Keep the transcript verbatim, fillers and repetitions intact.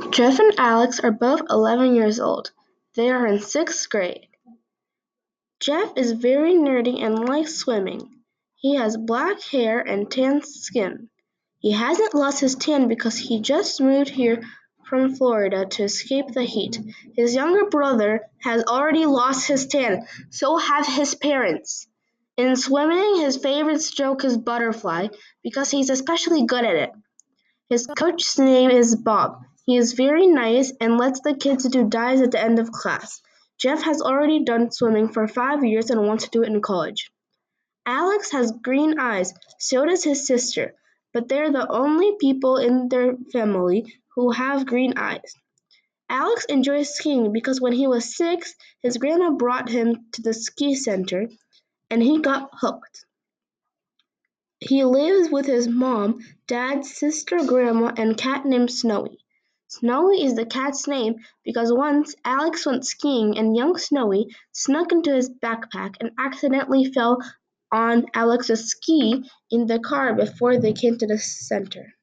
Jeff and Alex are both eleven years old. They are in sixth grade. Jeff is very nerdy and likes swimming. He has black hair and tan skin. He hasn't lost his tan because he just moved here from Florida to escape the heat. His younger brother has already lost his tan, so have his parents. In swimming, his favorite stroke is butterfly because he's especially good at it. His coach's name is Bob. He is very nice and lets the kids do dives at the end of class. Jeff has already done swimming for five years and wants to do it in college. Alex has green eyes, so does his sister, but they're the only people in their family who have green eyes. Alex enjoys skiing because when he was six, his grandma brought him to the ski center and he got hooked. He lives with his mom, dad, sister, grandma, and cat named Snowy. Snowy is the cat's name because once Alex went skiing and young Snowy snuck into his backpack and accidentally fell on Alex's ski in the car before they came to the center.